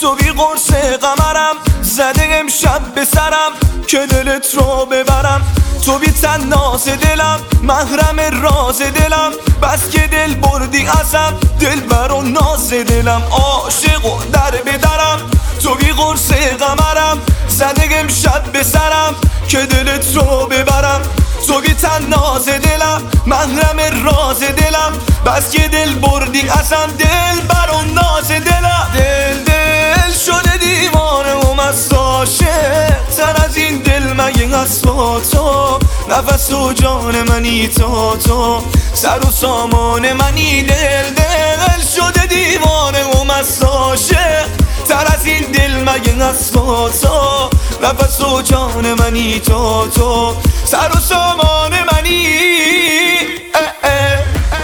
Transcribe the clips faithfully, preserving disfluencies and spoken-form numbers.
تو بی قرص قمرم، زده امشب به سرم که دلت رو ببرم. تو بی تناز دلم، محرم راز دلم، بس که دل بردی ازم، دل بر و ناز دلم. عاشق و در بدرم، تو بی قرص قمرم، زده امشب به سرم که دلت رو ببرم. تو بی تناز دلم، محرم راز دلم، بس که دل بردی ازم، دل بر و ناز دلم. دل دل شده دیوانه و مست عاشق، تر از این دل مگه هست با تو؟ نفس و جان منی تو، تو سر و سامان منی. دل دل شده دیوانه و مست عاشق، تر از این دل مگه هست با تو؟ نفس و جان منی تو، تو سر و سامان منی. اه اه.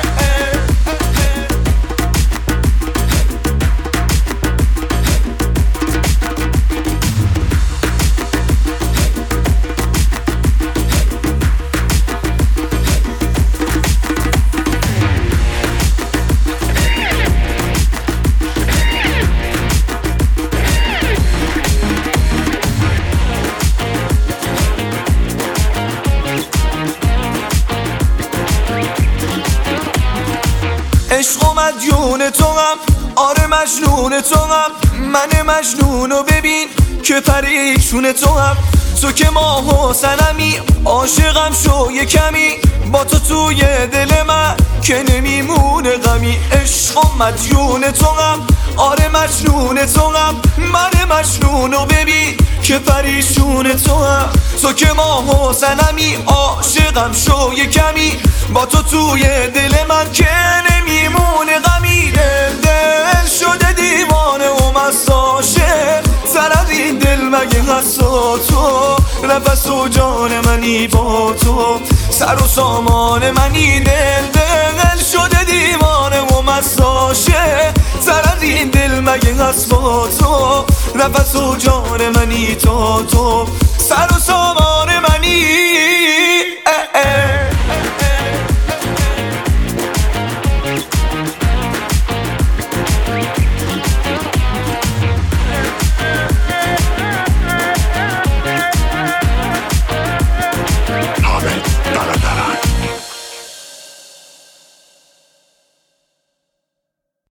عشق و مدیون تو هم، آره مجنون تو هم، من مجنونو ببین که پریشون تو هم. تو که ماه و صنمی، عاشقم شو یه کمی، با تو توی دل من که نمیمونه غمی. عشق و مدیون تو هم، آره مجنون تو هم، من مجنونو ببین که پریشون تو هم. تو که ماه و صنمی، عاشقم شو یه کمی، با تو توی دل من که نمیمونه غمی. دل دل شده دیوانه و مست عاشق، سر از این دل مگه هست تو؟ نفس و جان منی با تو، سر و سامان منی. دل دل شده دیوانه و مست عاشق، سر از این دل مگه هست با تو؟ نفس و جان منی تو، تو سر و سامان منی.